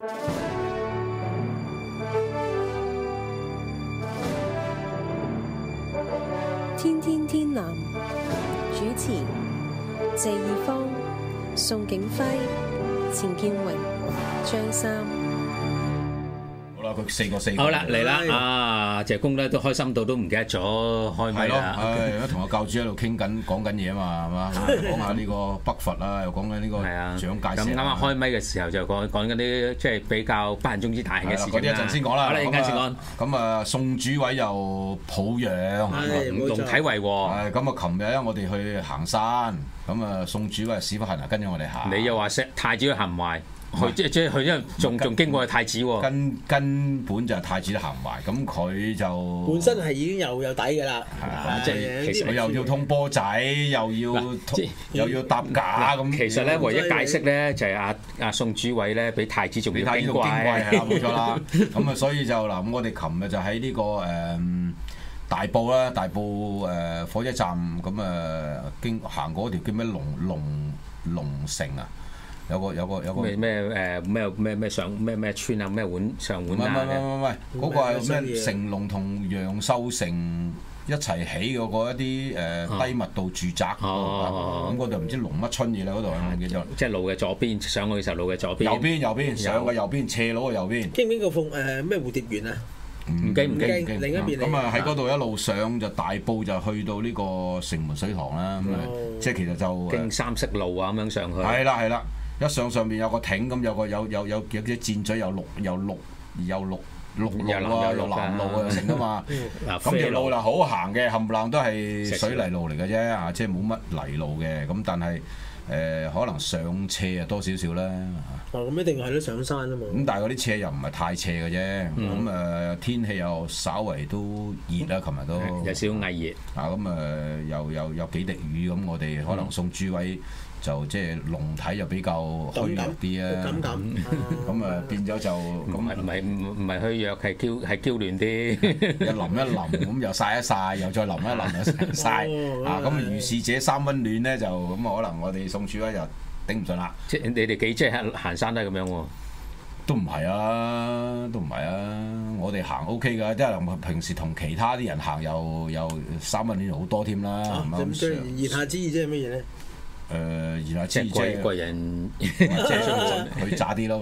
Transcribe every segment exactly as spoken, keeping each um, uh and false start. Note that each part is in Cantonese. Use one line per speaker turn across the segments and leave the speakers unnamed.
天天天藍主持謝義方、宋景輝、錢建榮、張三。
好啦，佢四個四個。
好啦，嚟啦！啊，謝公咧都開心到都唔記得咗開咪啦。
係咯，同個教主喺度傾緊講緊嘢啊嘛，係嘛？講下呢個北伐啦，又講緊呢個蔣介石。
咁啱啱開咪嘅時候就講講緊啲即係比較不幸中之大幸嘅事情啦。
嗰啲一陣先講啦。
好啦，一陣間先講。
咁啊，宋主委又抱養，
龍體為禍。
係咁啊！琴日咧，我哋去行山，咁啊，宋主委屎忽痕啊，跟住我哋行。
你又話石太子去行埋。佢即即係佢因為仲仲經過太子喎，
根根本就係太子都行埋，咁佢就
本身係已經有有底㗎啦，
即係其實
佢又要通波仔，又要又要搭架咁。
其實咧，唯一解釋咧就係阿阿宋主委咧比太子仲要矜貴，
係啦冇錯啦。咁啊，所以就嗱，咁我哋琴日就喺呢個誒大埔啦，大埔誒火車站咁啊，經行過嗰條叫咩龍龍龍城啊。有個有個有個
咩咩誒咩咩咩上咩咩村啊咩碗上碗啊？
唔係唔係唔係，嗰個係咩？成龍同楊秀成一齊起嗰個一啲誒低密度住宅嗰度，咁嗰度唔知龍乜春嘢啦，嗰度我唔記得。
即係路嘅左邊上去嘅時候，路嘅左邊。
右邊右邊上嘅右邊，斜路嘅右邊。
經唔經過鳳誒咩蝴蝶園啊？
唔經唔經唔經。
另一邊
咁啊喺嗰度一路上就大埔就去到呢個城門水塘啦。咁啊即係其實就
經三色路啊咁樣上去。
係啦係啦。一上上面有個艇咁，有個有有有有啲箭嘴，有綠有綠有綠綠路啊，有藍路啊，成噶嘛。咁條路就好行嘅，冚唪唥都係水泥路嚟嘅啫，啊，即係冇乜泥路嘅。咁但係誒可能上斜啊多少少啦。
哦，咁一定係都上山啊嘛。
咁但係嗰啲斜又唔係太斜嘅啫。咁誒天氣又稍為都熱啦，琴日都
有少少翳熱。
啊咁誒又又有幾滴雨咁，我哋可能宋主委。就即係龍體就比較虛弱啲啊，咁啊變咗就咁
唔係唔係唔係虛弱，係嬌係嬌嫩啲，
一淋一淋咁又曬一曬，又再淋一淋又曬啊！咁啊如是者三溫暖咧，就咁啊可能我哋宋主委就頂唔順啦。
即係你哋幾即係行山都係咁樣喎？
都唔係啊，都唔係啊！我哋行 O K 㗎，即係平時同其他啲人行又又三溫暖好多添啦。
咁言下之意即係乜嘢咧？
誒，然後即係
貴貴人，
即係佢渣啲咯。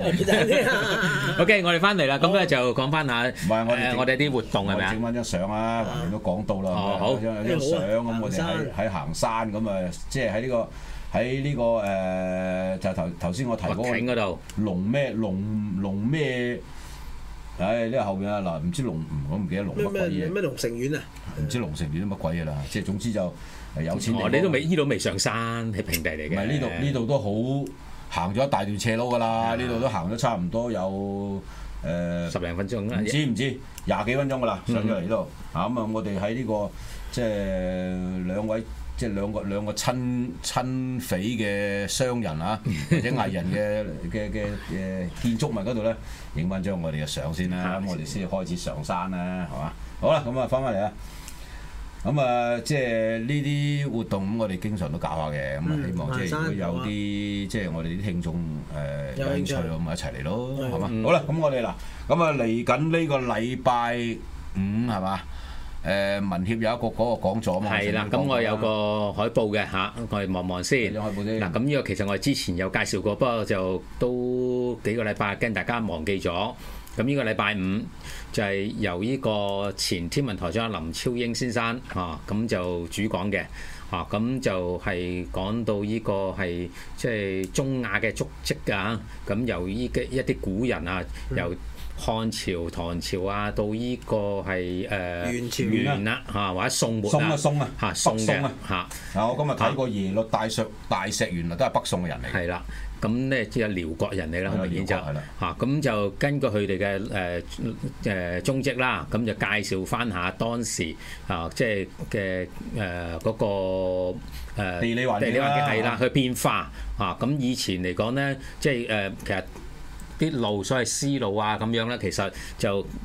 OK， 我哋翻嚟啦，咁咧就講翻下，唔係我哋我哋啲活動係咪啊？
整翻張相啊，橫掂都講到啦。
哦，好，
有張相咁，我哋喺喺行山咁啊，即係喺呢個喺呢個誒，就頭頭先我提嗰個龍咩龍龍咩？唉，呢個後邊啊嗱，唔知龍我唔記得龍乜鬼嘢。
咩龍城苑啊？
唔知龍城苑乜鬼嘢啦，即係總之就。有錢
哦，你都未呢度未上山，係平地嚟嘅。
唔係呢度呢度都好行咗一大段斜路㗎啦，呢度都行咗差唔多有誒
十零分鐘啦。
唔知唔知廿幾分鐘㗎啦，上咗嚟呢度啊咁啊！我哋喺呢個即係兩位即係兩個兩個親親匪嘅商人啊，或者藝人嘅嘅嘅誒建築物嗰度咧，影翻張我哋嘅相先啦，咁我哋先開始上山啦，係嘛？好啦，咁啊翻返嚟啊！咁啊，即係呢啲活動咁，我哋經常都搞下嘅。咁啊，希望即係如果有啲即係我哋啲聽眾誒有興趣咁咪一齊嚟咯，係嘛？好啦，咁我哋嗱，咁啊嚟緊呢個禮拜五係嘛？誒民協有一個嗰個講座啊嘛。
係啦，咁我有個海報嘅嚇，我哋望望先。
有海報先。嗱，
咁呢個其實我哋之前有介紹過，不過就都幾個禮拜跟大家忘記咗。咁呢個禮拜五就係由呢個前天文台長林超英先生啊，咁就主講嘅啊，咁就係講到呢個係即係中亞嘅足跡㗎。咁由呢嘅一啲古人啊，由漢朝、唐朝啊，到呢個係誒
元朝
元啦嚇，或者宋末
宋啊宋啊
嚇宋嘅嚇。
嗱，我今日睇過耶律大石大石原來都係北宋嘅人嚟。
係啦。咁咧即係遼國人嚟啦，好明顯就嚇，咁就根據佢哋嘅誒誒蹤跡啦，咁就介紹翻下當時啊，即係嘅誒嗰個誒
地理環境
地理環境係啦，佢變化嚇。咁以前嚟講咧，即係誒其實啲路所謂絲路啊咁樣咧，其實就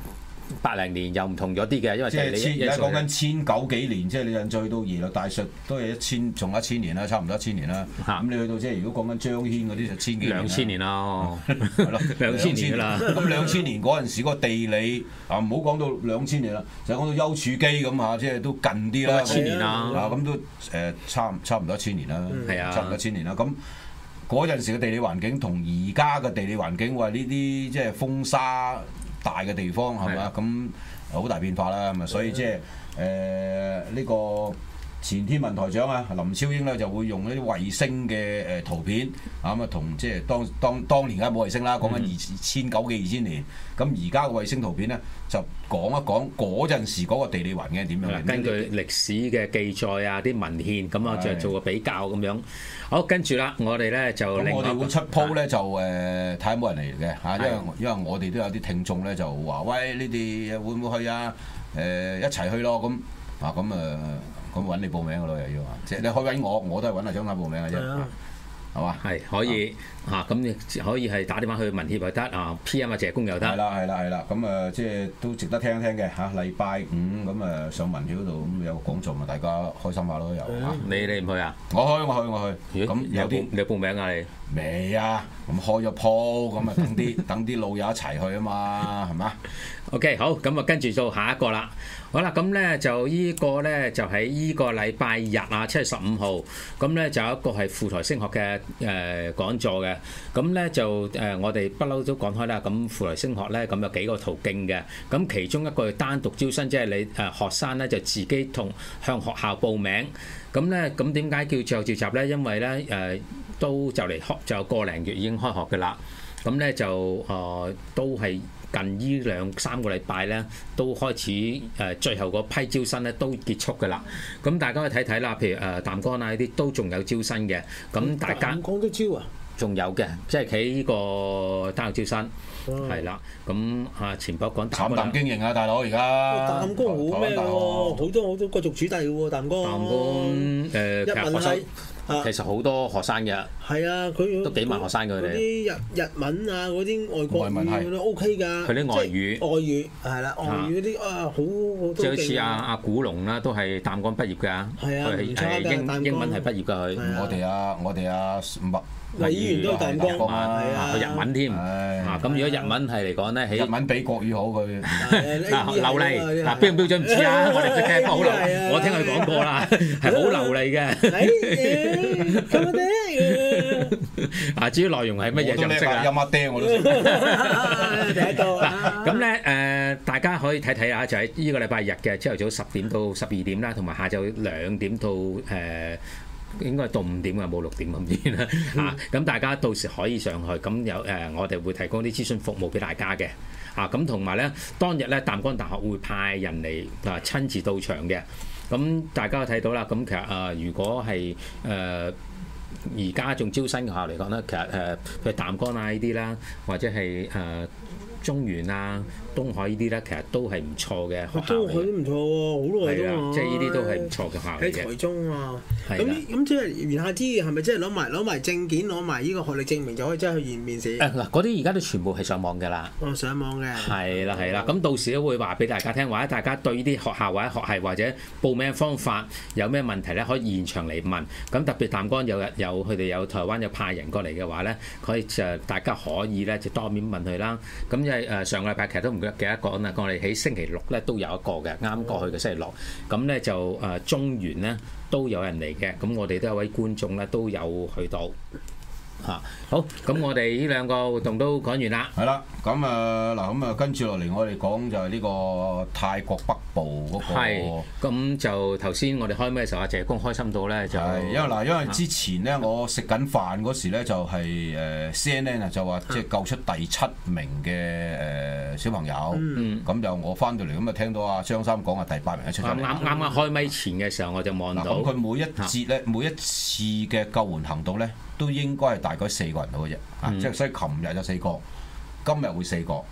八零年又唔同咗啲嘅，因為
即係
你
千而家講緊千九幾年，即係你印再去到耶律大術都係一千，仲一千年啦，差唔多一千年啦。咁你去到即係如果講緊張騫嗰啲就千幾年。
兩千年啦，
係咯，
兩千年啦。
咁兩千年嗰陣時嗰個地理啊，唔好講到兩千年啦，就講到丘處機咁嚇，即係都近啲啦。
一千年啦。
啊，咁都誒差差唔多一千年啦，
係啊，
差唔多一千年啦。咁嗰陣時嘅地理環境同而家嘅地理環境，話呢啲即係風沙大嘅地方係嘛？咁好大變化啦。咁啊，所以即係誒呢個前天文台長啊林超英咧就會用一啲衛星嘅誒圖片啊咁啊，同即係當當當年梗係冇衛星啦，講緊二千九幾二千年。咁而家嘅衛星圖片咧就講一講嗰陣時嗰個地理環境係點樣。
根據歷史嘅記載啊，啲文獻咁啊，就做個比較咁樣。好，跟住啦，我哋咧就
咁我哋會出鋪咧就誒睇下冇人嚟嘅嚇，因為因為我哋都有啲聽眾咧就話喂，你哋會唔會去啊？誒一齊去咯咁啊咁誒咁揾你報名嘅咯又要啊，即係你可以揾我，我都係揾阿張生報名嘅啫，係嘛？
係可以嚇，咁你可以係打電話去民協又得啊 ，P M 啊謝公又得。
係啦係啦係啦，咁誒即係都值得聽一聽嘅嚇。禮拜五咁誒上民協嗰度咁有個講座咪大家開心下咯又嚇。
你你唔去啊？
我去我去我去。咁有啲
你報名啊你？
未啊，咁開咗鋪，咁啊等啲等啲老友一齊去啊嘛，係嘛
？OK， 好，咁啊跟住到下一個啦。好啦，咁咧就依個咧就喺依個禮拜日啊，七月十五號，咁咧就有一個係副台升學嘅誒講座嘅。咁咧就誒、呃、我哋不嬲都講開啦。咁副台升學咧咁有幾個途徑嘅。咁其中一個係單獨招生，即係你誒、呃、學生咧就自己同向學校報名。咁咧咁點解叫最後召集咧？因為咧誒。呃都就嚟開就個零月已經開學嘅啦，咁咧就誒、呃、都係近呢兩三個禮拜咧都開始誒、呃、最後嗰批招生咧都結束嘅啦。咁大家可以睇睇啦，譬如誒、呃、淡江啊呢啲都仲有招生嘅，咁大家
淡江都招啊，
仲有嘅，即係喺呢個單獨招生係啦。咁啊前波講
淡淡經營啊，大佬而家
淡江好咩喎？好多好多貴族子弟嘅喎，淡江。淡江
誒，其實學生。其實好多學生嘅，
係啊，佢
都幾萬學生佢哋。
啲日日文啊，嗰啲外國語都 OK 㗎。
佢啲外語，
外語係啦，外語嗰啲啊好好多。
即係好似阿阿古龍啦，都係淡江畢業㗎。
係啊，唔差㗎。
英英文係畢業㗎佢。
我哋啊，我哋啊麥。
魏議員都係淡江啊，
佢日文添啊！咁如果日文係嚟講咧，喺
日文比國語好佢
啊流利嗱標唔標準唔知啊，我哋唔識聽，好流，我聽佢講過啦，係好流利嘅。
咁嘅
啊，至於內容係乜嘢就唔識啦。
音一釘我都識。
第一個
嗱，咁咧誒，大家可以睇睇啊，就喺呢個禮拜日嘅朝頭早十點到十二點啦，同埋下晝兩點到誒。應該係到五點啊，冇六點咁遠啦嚇。咁大家到時可以上去，咁有誒、呃，我哋會提供啲諮詢服務俾大家嘅嚇。咁同埋咧，當日咧淡江大學會派人嚟啊親自到場嘅。咁大家睇到啦。咁其實啊、呃，如果係誒而家仲招新嘅學校嚟講咧，其實誒譬如淡江啊呢啲啦，或者係誒、呃、中原啊、東海呢啲咧，其實都係唔錯嘅學校。
東海都唔錯喎，好耐都
嘛。即係呢啲都係唔錯嘅學校嚟嘅。
喺台中啊，咁咁即係言下之意係咪即係攞埋攞埋證件攞埋呢個學歷證明就可以真係去面面試？
誒嗱，嗰啲而家都全部係上網㗎啦。
哦，上網嘅。係
啦係啦，咁到時都會話俾大家聽，或者大家對呢啲學校或者學系或者報名方法有咩問題咧，可以現場嚟問。咁特別淡江有有佢哋有台灣有派人過嚟嘅話咧，可以就大家可以咧就當面問佢啦。咁因為誒上個禮拜其實都唔記得講啦，我哋喺星期六咧都有一個嘅，啱過去嘅星期六。咁咧就誒中原咧都有人嚟嘅，咁我哋都有位觀眾咧都有去到。嚇，好，咁我哋呢兩個活動都講完啦。
係啦，咁啊嗱，咁啊跟住落嚟，我哋講就係呢個泰國北部嗰個。
係，咁就頭先我哋開咩時候，阿謝公開心到咧就係
因為嗱，因為之前咧我食緊飯嗰時咧就係誒 C N N 啊，就話即係救出第七名嘅誒小朋友，咁就我翻到嚟咁啊聽到阿張三講啊第八名出咗嚟。
啱啱啱開咪前嘅時候我就望到。
咁佢每一節咧，每一次嘅救援行動咧，都應該係大概四個人到嘅啫，啊、嗯，即係所以琴日有四個，今日會四個，咁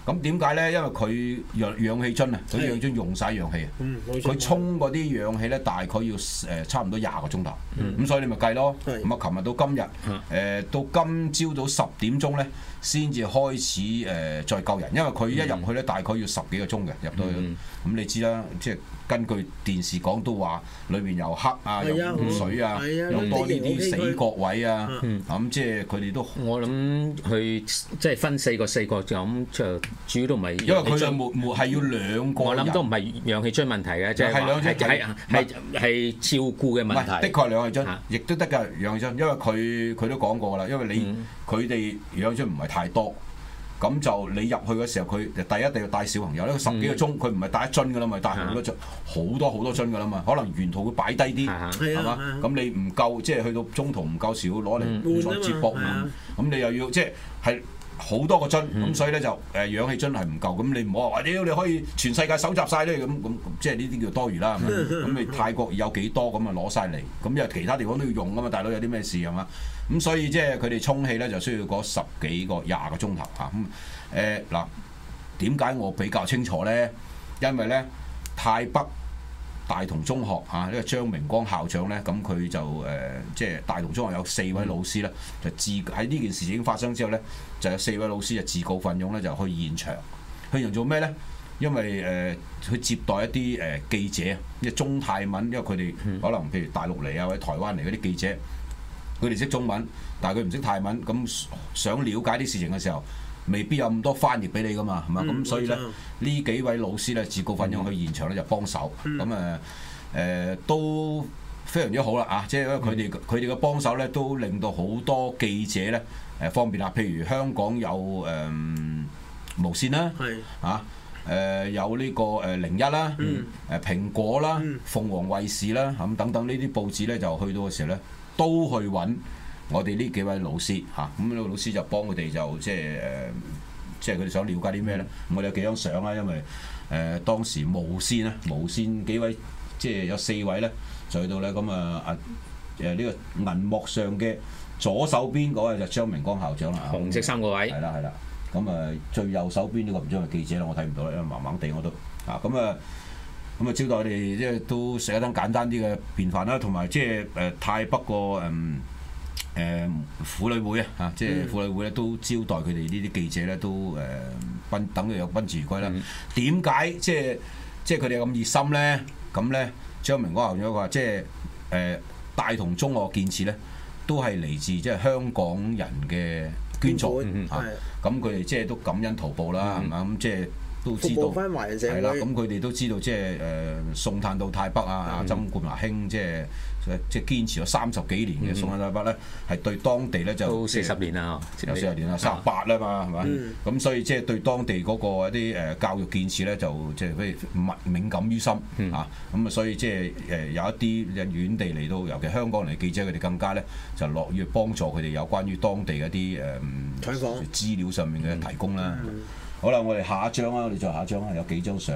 咁點解咧？因為佢氧氧氣樽啊，佢氧氣樽用晒氧氣啊。佢沖嗰啲氧氣咧，大概要誒差唔多廿個鐘頭。咁、嗯、所以你咪計咯。咁啊，琴日到今日，誒、呃、到今朝早十點鐘咧，先至開始誒、呃、再救人，因為佢一入去咧，大概要十幾個鐘嘅入到去。咁、嗯嗯、你知啦，即係根據電視講都話，裏邊又黑啊，又污水啊，又多呢啲死角位啊。咁、嗯嗯、即係佢哋都
我諗佢即係分四個四個咁就主要都唔係，
因為佢就冇冇係要兩個人。
我諗都唔係氧氣樽問題嘅，即係
係
係係係照顧嘅問題。
的確係氧氣樽，亦都得㗎氧氣樽，因為佢佢都講過啦，因為你佢哋氧氣樽唔係太多。咁就你入去嘅時候，佢第一定要帶小朋友咧，十幾個鐘，佢唔係帶一樽噶啦嘛，帶好多樽，好多好多樽噶啦嘛，可能沿途會擺低啲，係嘛？咁你唔夠，即係去到中途唔夠時，會攞嚟再接駁咁，咁你又要即係係好多個樽，咁所以咧就誒氧氣樽係唔夠，咁你唔好話屌你可以全世界搜集晒咧，咁咁即係呢啲叫多餘啦，咁你泰國有幾多咁啊攞晒嚟，咁因為其他地方都要用噶嘛，大佬有啲咩事係嘛？咁所以即係佢哋充氣咧就需要嗰十幾個廿個鐘頭嚇。咁誒嗱，點解我比較清楚咧？因為咧泰北大同中學啊，呢個張明光校長咧，咁佢就誒即係大同中學有四位老師咧，就自喺呢件事已經發生之後咧，就有四位老師就自告奮勇咧，就去現場。去現場做咩咧？因為誒、呃、去接待一啲誒、呃、記者，因為中泰文，因為佢哋可能譬如大陸嚟啊或者台灣嚟嗰啲記者。佢哋識中文，但係佢唔識泰文，咁想了解啲事情嘅時候，未必有咁多翻譯俾你噶嘛，係嘛？咁、嗯、所以咧，呢幾位老師咧自告奮勇去現場咧就幫手，咁誒誒都非常之好啦啊！即係因為佢哋佢哋嘅幫手咧，都令到好多記者咧誒、呃、方便啦。譬如香港有誒、呃、無線啦，啊誒、呃、有呢個誒零一啦，誒、嗯呃、蘋果啦、嗯、鳳凰衛視啦，咁等等呢啲報紙咧就去到嘅時候咧。都去揾我哋呢幾位老師嚇，咁、啊、呢個老師就幫佢哋就即係誒，即係佢哋想了解啲咩咧？我哋有幾張相啦，因為誒、呃、當時無線啊，無線幾位即係有四位咧，就去到咧咁啊啊誒呢個銀幕上嘅左手邊嗰位就張明光校長啦，
紅色衫嗰位，
係啦係啦，咁啊最右手邊呢個唔知係咪記者啦，我睇唔到啦，因為盲盲地我都啊咁啊。咁啊招待我哋即係都食一餐簡單啲嘅便飯啦，同埋即係誒泰北個誒誒婦女會啊嚇，即係婦女會咧都招待佢哋呢啲記者咧都誒賓等佢有賓至如歸啦。點解即係即係佢哋咁熱心咧？咁咧張明光校長話即係誒大同中學建設咧都係嚟自即係香港人嘅捐助嚇，咁佢哋即係都感恩圖報啦，係嘛咁即係。都知道係啦，咁佢哋都知道即係誒送炭到泰北啊，阿曾冠華兄即係即係堅持咗三十幾年嘅送炭泰北咧，係對當地咧就
都四十年啦，
有四十年啦，三十八啦嘛，係嘛？咁所以即係對當地嗰個一啲誒教育建設咧，就即係譬如敏敏感於心啊，咁啊，所以即係誒有一啲遠地嚟到，尤其香港嚟嘅記者，佢哋更加咧就樂於幫助佢哋有關於當地嗰啲誒資料上面嘅提供啦。好啦，我哋下一張啊，我哋再下一張啊，有幾張相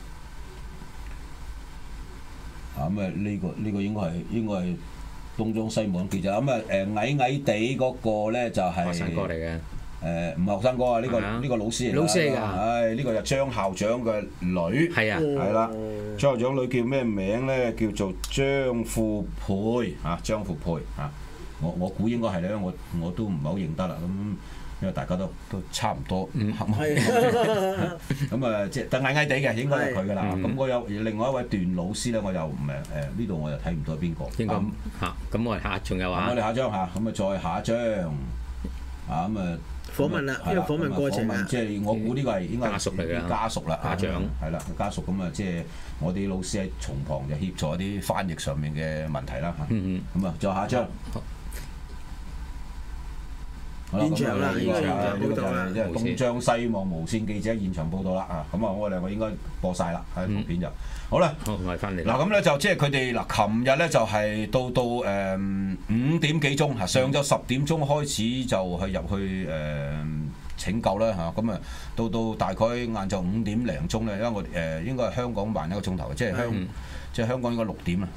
啊咁啊？呢個呢個應該係應該係東張西望記者咁啊誒矮矮地嗰個咧就係
學生哥嚟嘅
誒，唔係學生哥啊，呢個呢個老師嚟㗎，
老師嚟㗎，
唉呢個就張校長嘅女
係啊，
係啦，張校長女叫咩名咧？叫做張富佩啊，張富佩啊，我我估應該係咧，我我都唔係好認得啦咁。因為大家都都差唔多，咁啊，即係但矮矮地嘅應該係佢㗎啦。咁、嗯、我有另外一位段老師咧，我又唔係誒呢度我又睇唔到邊個。
應該嚇，咁我哋下仲有啊。
我哋下張嚇，咁啊再下一張啊咁啊
訪問啦，呢個訪問過程啊。
即係我估呢個係應該
家屬嚟嘅
家屬啦，
家長
係啦，家屬咁啊，即係我哋老師喺從旁就協助一啲翻譯上面嘅問題啦嚇。咁啊，再下一張。現場啦，呢個就係呢個就係即係東張西望無線記者現場報導啦啊！咁啊，我哋兩個應該播晒啦，喺圖片就好啦。
好，我哋翻嚟。
嗱咁咧就即係佢哋嗱，琴日咧就係到到誒五點幾鐘嚇，上晝十點鐘開始就去入去誒拯救啦嚇。咁啊，到到大概晏晝五點零鐘咧，因為我誒應該係香港慢一個鐘頭嘅，即係香即係香港應該六點啊。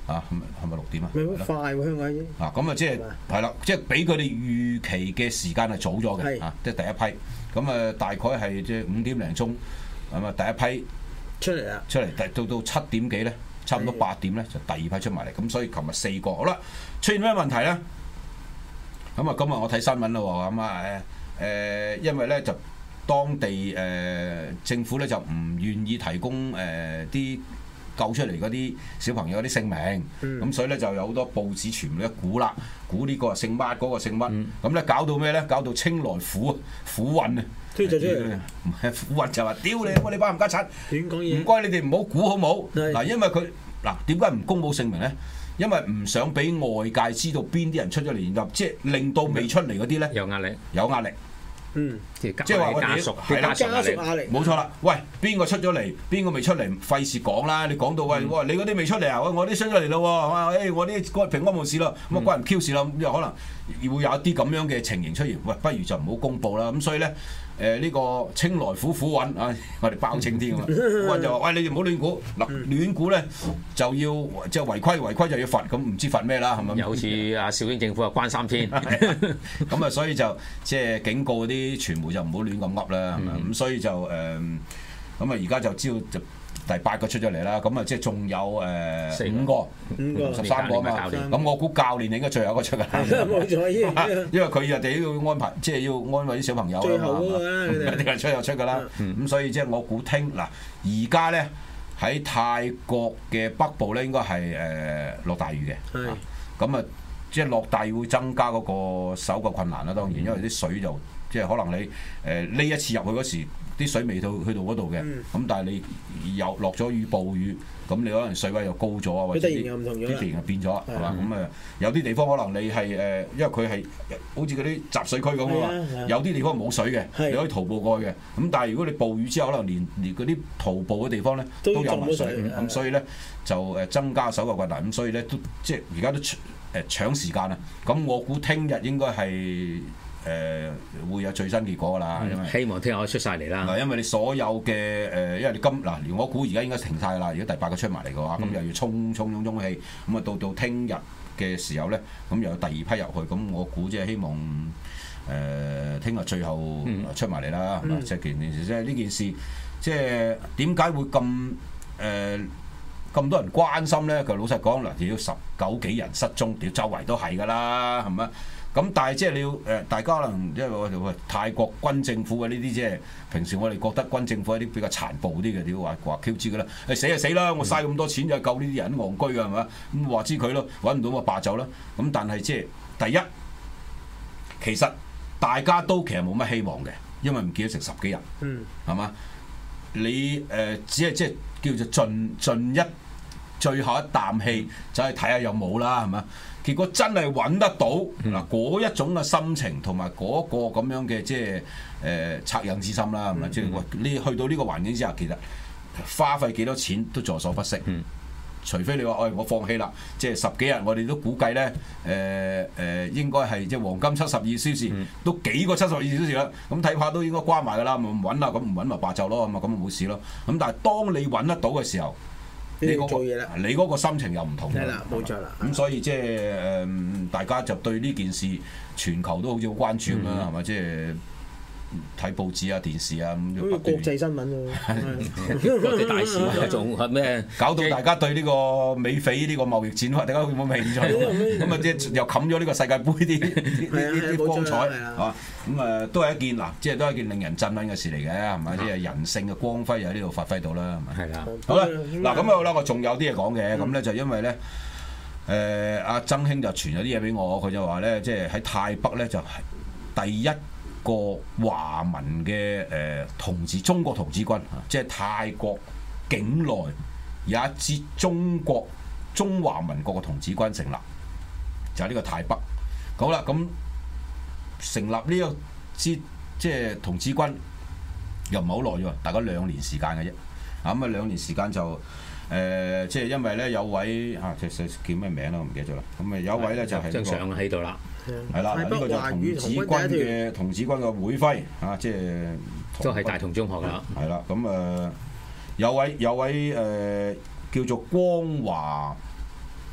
啊，係咪係咪六點啊？
咪好快喎香港已經。
啊，咁啊即係係啦，即係比佢哋預期嘅時間係早咗嘅，啊，即係第一批。咁啊大概係即係五點零鐘，咁啊第一批
出嚟啦，
出嚟，到到七點幾咧，差唔多八點咧就第二批出埋嚟。咁所以琴日四個，好啦，出現咩問題咧？咁啊今日我睇新聞啦喎，咁啊誒誒，因為咧就當地誒、呃、政府咧就唔願意提供誒啲、呃、救出嚟嗰啲小朋友啲姓名，咁、嗯、所以咧就有好多報紙全部都估啦，估呢個姓乜，嗰個姓乜，咁咧、嗯、搞到咩咧？搞到清萊府府運啊！推就出嚟，唔係府運就話屌你，我哋班冚家鏟，亂講嘢，唔該你哋唔好估好冇嗱，因為佢嗱點解唔公佈姓名咧？因為唔想俾外界知道邊啲人出咗嚟，然後即係令到未出嚟嗰啲咧
有壓力，
有壓力。
嗯，
即係話家屬，
係啦，
家屬壓力，
冇錯啦。喂，邊個出咗嚟？邊個未出嚟？費事講啦！你講到喂，喂，你嗰啲未出嚟啊？喂，我啲出咗嚟咯喎，哇！誒，我啲平安無事咯，咁啊關人 Q 事咯，咁可能會有一啲咁樣嘅情形出現。喂，不如就唔好公佈啦。咁所以咧，誒呢個清萊府府運啊，我哋包青天啊嘛，我就話喂，你哋唔好亂估，嗱亂估咧就要即係違規，違規就要罰，咁唔知罰咩啦，係咪？
又好似阿小英政府啊關三天，
咁啊，所以就即係警告啲傳媒就唔好亂咁噏啦，係咪？咁所以就誒，咁啊而家就知道就第八個出咗嚟啦，咁啊即係仲有誒五個、五個、十三個啊嘛，咁我估教練應該最後一個出㗎啦，冇錯，因為佢又哋要安排，即係要安慰啲小朋友啊嘛，一定係出又出㗎啦，咁所以即係我估聽嗱，而家咧喺泰國嘅北部咧應該係誒落大雨嘅，咁啊即係落大雨會增加嗰個搜救困難啦，當然，因為啲水就即係可能你誒呢、呃、一次入去嗰時，啲水未到去到嗰度嘅，咁、嗯、但係你有落咗雨暴雨，咁你可能水位又高咗啊，或者啲啲地形又變咗，係嘛？咁啊有啲地方可能你係誒、呃，因為佢係好似嗰啲集水區咁啊嘛，有啲地方冇水嘅，的你可以徒步過去嘅。咁但係如果你暴雨之後，可能連連嗰啲徒步嘅地方咧都有埋水，咁、嗯、所以咧就誒增加搜救困難，咁所以咧都即係而家都誒搶時間啊！咁我估聽日應該係。誒、呃、會有最新結果㗎啦，因為、
嗯、希望聽日可以出晒嚟啦。
嗱，因為你所有嘅誒、呃，因為你今嗱，我估而家應該停晒啦。如果第八個出埋嚟嘅話，咁、嗯、又要衝衝衝衝氣，咁啊到到聽日嘅時候咧，咁又有第二批入去，咁我估即係希望誒聽日最後出埋嚟啦，係嘛、嗯？即係件事，即係呢件事，即係點解會咁誒咁多人關心咧？佢老實講嗱，要十九幾人失蹤，屌周圍都係㗎啦，係咪？咁但係即係你要誒，大家可能因為我哋泰國軍政府嘅呢啲即係平時我哋覺得軍政府係啲比較殘暴啲嘅，屌話話 Q 知㗎啦，誒死就死啦，我嘥咁多錢就救呢啲人戇居㗎係嘛？咁話知佢咯，揾唔到咪罷走啦。咁但係即係第一，其實大家都其實冇乜希望嘅，因為唔見咗成十幾人，係嘛、嗯？你誒、呃、只係即係叫做盡盡一最後一啖氣，就去睇下有冇啦，係嘛？結果真係揾得到嗱，嗰、嗯、一種嘅心情同埋嗰個咁樣嘅即係誒惻隱之心啦，係咪？即係喂，你去到呢個環境之下，其實花費幾多錢都在所不惜。嗯、除非你話，哎，我放棄啦，即係十幾日，我哋都估計咧，誒、呃、誒、呃、應該係即係黃金七十二小時，嗯、都幾個七十二小時啦。咁睇怕都應該關埋㗎啦，唔揾啦，咁唔揾咪罷就咯，咁啊咁冇事咯。咁但係當你揾得到嘅時候，你嗰個你嗰個心情又唔同嘅，
冇錯啦。
咁所以即係誒，大家就對呢件事全球都好似好關注咁樣，係咪？即係睇報紙啊、電視啊咁。好似
國際新聞喎，
國際大事嗰種係咩？
搞到大家對呢個美菲呢個貿易戰，大家會冇興趣。咁啊，即係又冚咗呢個世界盃啲啲啲光彩啊！咁誒都係一件嗱，即係都係一件令人振奮嘅事嚟嘅，係咪？即係人性嘅光輝又喺呢度發揮到啦，係咪？係啦。好啦，嗱咁啊好啦，我仲有啲嘢講嘅，咁咧就因為咧誒阿曾兄就傳咗啲嘢俾我，佢就話咧，即係喺泰北咧就係第一個華文嘅誒童子中國童子軍，即係泰國境內有一支中國中華民國嘅童子軍成立，就係呢個泰北。好啦，咁。成立呢個支即係童子軍又唔係好耐啫喎，大概兩年時間嘅啫。啊咁啊兩年時間就誒、呃，即係因為咧有位啊，其實叫咩名咧？我唔記得咗啦。咁啊有位咧就係
張相喺度啦，
係啦，呢、這個就童子軍嘅童子軍嘅會徽啊，即係
都係大同中學啦。
係啦，咁誒、呃、有位有位誒、呃、叫做光華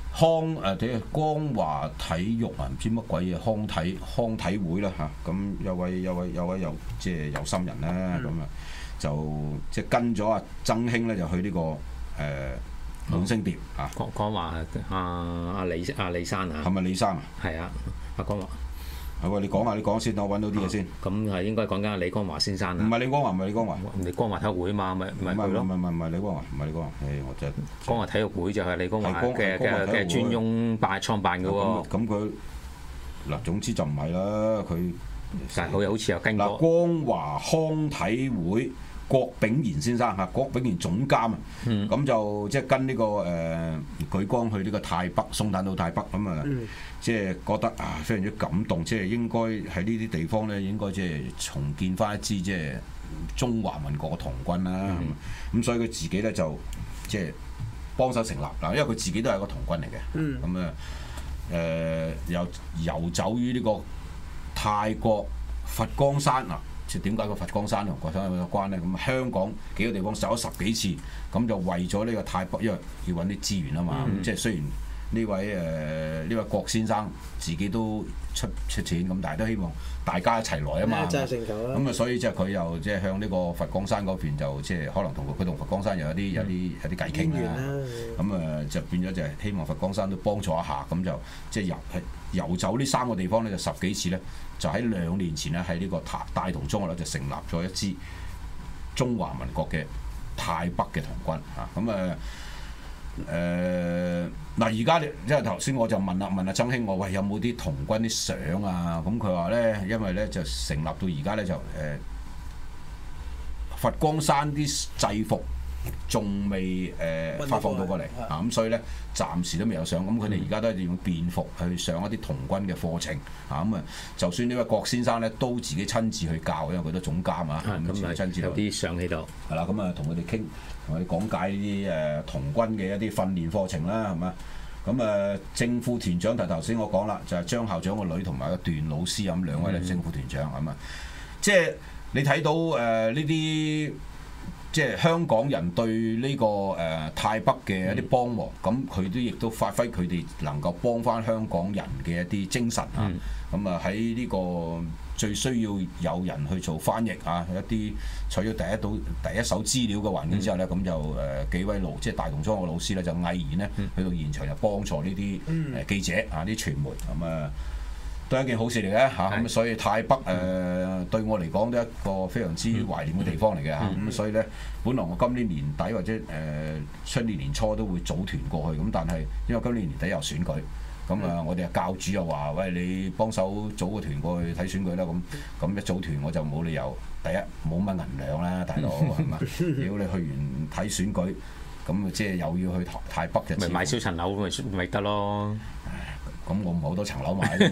康誒啲光華體育啊，唔知乜鬼嘢康體康體會啦嚇，咁、啊、有位有位有位有即係有心人啦，咁啊就即係跟咗阿曾興咧就去呢、這個誒、呃、滿星蝶啊。
講講話阿阿李阿李生啊，
係咪李生啊？
係啊，阿光華。
係喎，你講下，你講先，我揾到啲嘢先。
咁係應該講緊李光華先生啊。
唔係李光華，唔係李光華。
李光華體育會啊嘛，咪咪佢咯。
唔係唔係唔係李光華，唔係李光華。誒，我真係。
光華體育會就係李光華嘅嘅嘅專擁辦創辦嘅喎。
咁佢嗱總之就唔係啦，佢。
但係佢好似有跟過。
嗱，光華康體會郭炳賢先生嚇，郭炳賢總監啊。咁、嗯、就即係跟呢、這個誒、呃、舉光去呢個太北松坦島太北咁啊。嗯即係覺得啊，非常之感動，即係應該喺呢啲地方咧，應該即係重建翻一支即係中華民國嘅童軍啦。咁、嗯、所以佢自己咧就即係幫手成立嗱，因為佢自己都係一個童軍嚟嘅。咁啊誒，又遊走於呢個泰國佛光山嗱，即係點解個佛光山同國產有關咧？咁香港幾個地方走咗十幾次，咁就為咗呢個泰北，因為要揾啲資源啊嘛。咁、嗯、即係雖然。呢位誒呢、呃、位郭先生自己都出出錢咁，但係都希望大家一齊來啊嘛。咁啊、嗯，所以即係佢又即係向呢個佛光山嗰邊就即係可能同佢同佛光山又有啲有啲有啲偈傾啦。咁啊、嗯、就變咗就係希望佛光山都幫助一下，咁就即係遊係遊走呢三個地方咧，就十幾次咧，就喺兩年前咧喺呢個大同中學咧就成立咗一支中華民國嘅泰北嘅童軍嚇。咁啊誒嗱，而家即係頭先我就問啦，問阿曾興我喂有冇啲童軍啲相啊？咁佢話咧，因為咧就成立到而家咧就誒、呃、佛光山啲制服仲未誒發放到過嚟啊，咁所以咧暫時都未有上。咁佢哋而家都係用便服去上一啲童軍嘅課程啊。咁啊，就算呢位郭先生咧都自己親自去教，因為佢都總監啊，咁啊親自
有啲相喺度。係
啦，咁啊同佢哋傾。同佢講解呢啲誒童軍嘅一啲訓練課程啦，係嘛？咁誒、呃、正副團長就頭先我講啦，就係、是、張校長個女同埋個段老師咁兩位咧正副團長咁啊。即係你睇到誒呢啲即係香港人對呢、這個誒、呃、泰北嘅一啲幫忙，咁佢都亦都發揮佢哋能夠幫翻香港人嘅一啲精神啊。咁啊喺呢個最需要有人去做翻譯啊，一啲取咗第一到第一手資料嘅環境之後咧，咁、嗯、就誒、呃、幾位老即係大同中學嘅老師咧，就毅然咧、嗯、去到現場就幫助呢啲誒記者啊、啲傳媒咁啊，都係一件好事嚟嘅嚇。咁、啊、所以泰北誒、呃、對我嚟講都係一個非常之懷念嘅地方嚟嘅嚇。咁、嗯嗯、所以咧，本來我今年年底或者誒出年年初都會組團過去，咁但係因為今年年底有選舉。咁啊，嗯、我哋啊教主又話：喂，你幫手組個團過去睇選舉啦。咁咁一組團我就冇理由，第一冇乜銀兩啦，大佬係嘛？如果你去完睇選舉，咁即係又要去泰北嘅，
咪買少層樓咪咪得咯。
咁我唔好多層樓買啫嘛，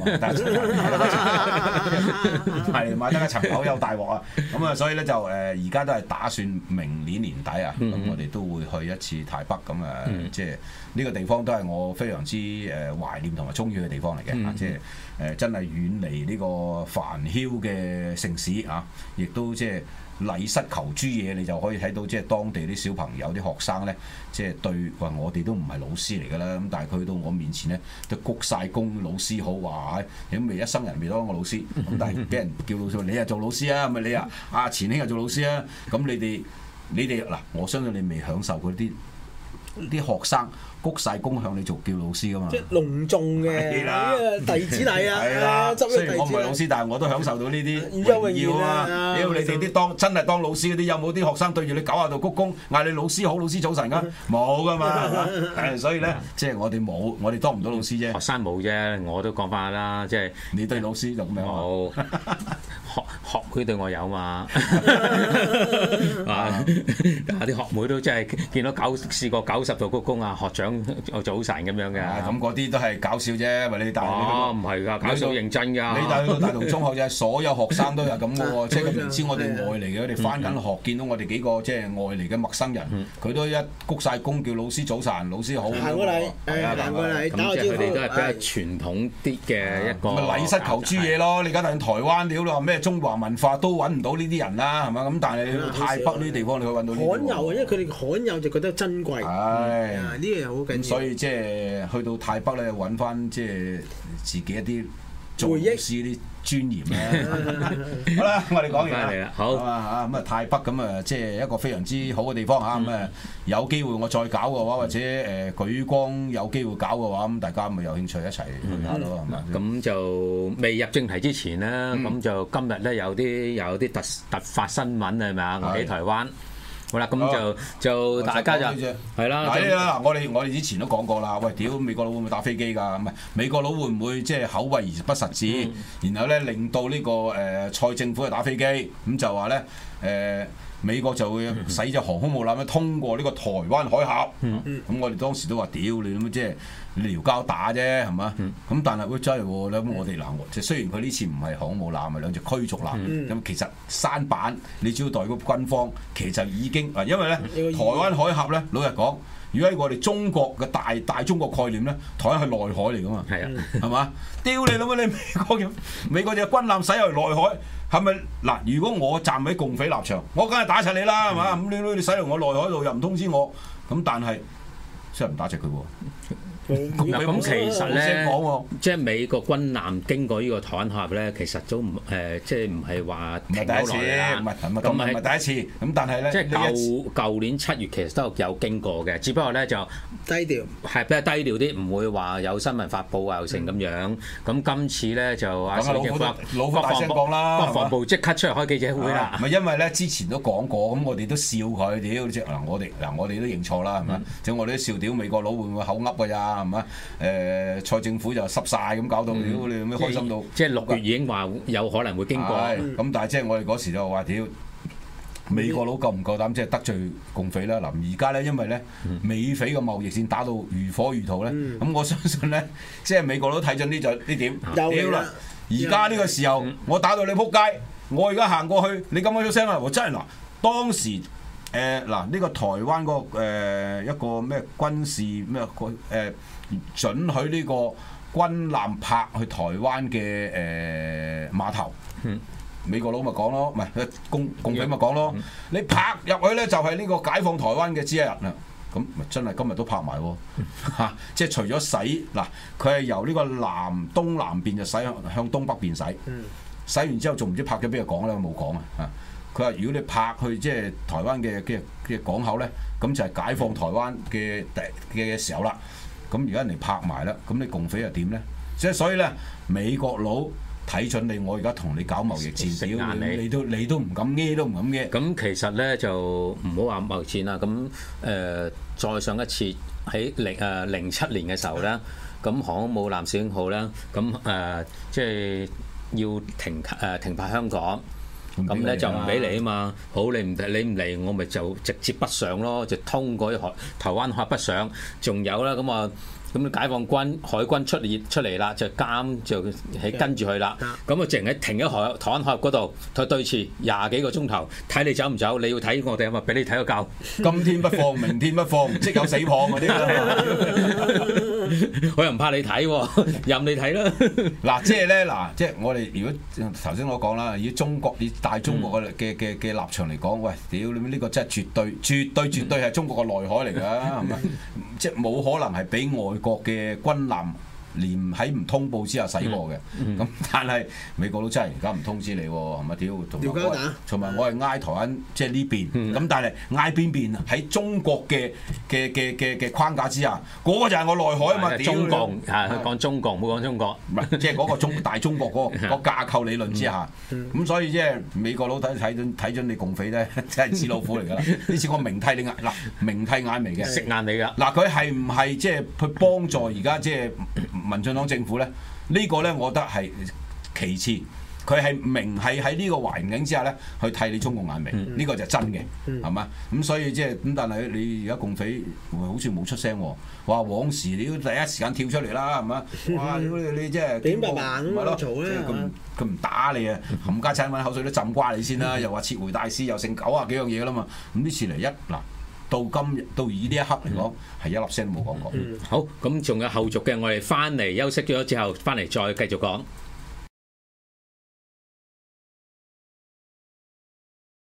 係買得一層樓有大鑊啊！咁啊，所以咧就誒而家都係打算明年年底啊，咁、嗯嗯、我哋都會去一次泰北咁啊，嗯、即係呢個地方都係我非常之誒懷念同埋中意嘅地方嚟嘅，嗯、即係誒真係遠離呢個煩囂嘅城市啊，亦都即係。禮失求諸野，你就可以睇到即係當地啲小朋友、啲學生咧，即係對話我哋都唔係老師嚟㗎啦。咁但係佢去到我面前咧，都鞠晒躬，老師好話，你未一生人未當過老師，咁但係俾人叫老師，你又做老師啊？咪你啊，阿錢兄又做老師啊？咁你哋你哋嗱，我相信你未享受嗰啲啲學生。鞠晒躬向你做叫老師噶嘛？即係
隆重嘅弟子禮啊！
係啦，雖然我唔係老師，但係我都享受到呢啲榮耀啊！屌你哋啲當真係當老師嗰啲，有冇啲學生對住你九十度鞠躬，嗌你老師好、老師早晨噶？冇噶嘛！誒，所以咧，即係我哋冇，我哋當唔到老師啫。學
生冇啫，我都講翻啦，即係
你對老師就咁樣
冇學學佢對我有嘛？啊！啲學妹都真係見到九試過九十度鞠躬啊，學長。我早晨咁樣嘅，
咁嗰啲都係搞笑啫，咪你大
哦唔係㗎，搞笑認真㗎。
你帶去到大同中學啫，所有學生都係咁嘅喎，即係佢唔知我哋外嚟嘅，佢哋翻緊學，見到我哋幾個即係外嚟嘅陌生人，佢都一鞠晒躬叫老師早晨，老師好。
行過嚟，行過嚟，打個招呼。
佢哋都係比較傳統啲嘅一個。
咪禮失求諸野咯！你而家睇台灣，屌你話咩中華文化？ 話都揾唔到呢啲人啦，係嘛？咁但係你去到泰北呢啲地方，你可以揾到呢啲。
罕有啊，因為佢哋罕有就覺得珍貴。係啊，呢樣好緊要。
所以即係去到泰北咧，揾翻即係自己一啲做老師啲尊嚴咧。好啦，我哋講完啦。
好
啊咁啊，泰北咁啊，即係一個非常之好嘅地方嚇。咁啊，有機會我再搞嘅話，或者誒舉光有機會搞嘅話，咁大家咪有興趣一齊去下咯，係嘛？
咁就未入正題之前咧，咁就今日咧有啲有啲突突發新聞係咪啊？喺台灣。好啦，咁就就大家就係啦。
嗱啦，我哋我哋之前都講過啦。喂，屌美國佬會唔會打飛機㗎？唔係美國佬會唔會即係口惠而不實至？然後咧令到呢個誒蔡政府去打飛機，咁就話咧誒美國就會使隻航空母艦咧通過呢個台灣海峽。咁我哋當時都話：屌你咁即係你撩交打啫，係嘛？咁但係喂真係喎，咁我哋嗱，即係雖然佢呢次唔係航空母艦，係兩隻驅逐艦。咁其實舢板你只要代個軍方，其實已經啊，因為咧台灣海峽咧，老實講，如果喺我哋中國嘅大大中國概念咧，台灣係內海嚟噶嘛，係啊，係嘛？屌你老母！你美國嘅美國隻軍艦駛入內海，係咪嗱？如果我站喺共匪立場，我梗係打柒你啦，係嘛？咁你你駛入我內海度又唔通知我，咁但係真係唔打柒佢喎。
咁其實咧，即係美國軍艦經過呢個台灣海峽咧，其實都唔誒，即係唔係話停好耐啦。
唔係唔係咁唔係第一次。咁但係咧，
即係舊舊年七月其實都有經過嘅，只不過咧就
低調，
係比較低調啲，唔會話有新聞發布啊，又成咁樣。咁今次咧就阿蔡政府
老虎大聲講啦，
國防部即刻出嚟開記者會啦。
唔係因為咧之前都講過，咁我哋都笑佢屌即嗱，我哋嗱我哋都認錯啦，係咪？即係我哋都笑屌美國佬會唔會口噏㗎咋？係嘛？誒蔡政府就濕晒咁搞到，屌你有咩開心到？
即係六月已經話有可能會經過。
咁但係即係我哋嗰時就話屌美國佬夠唔夠膽即係得罪共匪啦？嗱而家咧，因為咧美匪嘅貿易戰打到如火如荼咧，咁我相信咧，即係美國佬睇準呢就呢點屌啦！而家呢個時候我打到你撲街，我而家行過去，你咁樣出聲啦！我真係嗱，當時。誒嗱呢個台灣嗰、那個、呃、一個咩軍事咩誒、呃、准許呢個軍艦泊去台灣嘅誒、呃、碼頭，嗯、美國佬咪講咯，唔係共共匪咪講咯，嗯、你泊入去咧就係、是、呢個解放台灣嘅之一日啊！咁咪真係今日都泊埋喎嚇，即係除咗洗嗱，佢係由呢個南東南邊就洗向向東北邊洗，嗯、洗完之後仲唔知泊咗邊個港咧？冇講啊嚇。佢話：如果你泊去即係台灣嘅嘅嘅港口咧，咁就係解放台灣嘅第嘅時候啦。咁而家人哋泊埋啦，咁你共匪又點咧？即係所以咧，美國佬睇準你，我而家同你搞貿易戰，屌你，你都你都唔敢孭，都唔敢孭。
咁其實咧就唔好話貿易戰啦。咁誒、呃，再上一次喺零誒零七年嘅時候咧，咁航空母艦小鷹號咧，咁誒、呃、即係要停誒、呃、停泊香港。咁咧就唔俾你啊嘛，好你唔你唔嚟，我咪就直接北上咯，就通過海台灣海北上，仲有啦咁啊，咁解放軍海軍出嚟出嚟啦，就監就喺跟住佢啦，咁啊淨係停喺海台灣海峽嗰度，佢對峙廿幾個鐘頭，睇你走唔走，你要睇我哋啊嘛，俾你睇個夠。
今天不放，明天不放，即有死亡嗰啲啦。
我又唔怕你睇喎，任你睇啦。
嗱，即係咧，嗱，即係我哋如果頭先我講啦，以中國以大中國嘅嘅嘅嘅立場嚟講，喂，屌你呢個真係絕對絕對絕對係中國嘅內海嚟㗎，係咪？即係冇可能係俾外國嘅軍艦連喺唔通報之下駛過嘅。咁、嗯嗯、但係美國都真係而家唔通知你喎，係咪？屌，同埋我同埋我係挨台灣，即係呢邊。咁、嗯、但係挨邊邊喺中國嘅嘅嘅嘅嘅框架之下，嗰、那個就係我內海啊嘛。
嗯、中共係佢講中國，唔好講中國。唔係，即係嗰個中大中國嗰、那個架構理論之下。咁、嗯嗯、所以即係美國佬睇睇準睇準你共匪咧，真係紙老虎嚟㗎啦。呢次我明替你眼嗱，明替眼眉嘅， 食眼你㗎。
嗱，佢係唔係即係去幫助而家即係民進黨政府咧？呢、這個咧，我覺得係其次。佢係明係喺呢個環境之下咧，去替你中共眼眉，呢、嗯、個就真嘅，係嘛、嗯？咁所以即係咁，但係你而家共匪好似冇出聲喎。話往時你都第一時間跳出嚟啦，係嘛？哇！你你即係
點白扮咁樣做咧？
佢唔佢唔打你啊，冚家產揾口水都浸瓜你先啦，又話撤回大使，又剩九啊幾樣嘢啦嘛。咁呢次嚟一嗱。到今日到以呢一刻嚟講，係、嗯、一粒聲都冇講過。
嗯、好，咁仲有後續嘅，我哋翻嚟休息咗之後，翻嚟再繼續講。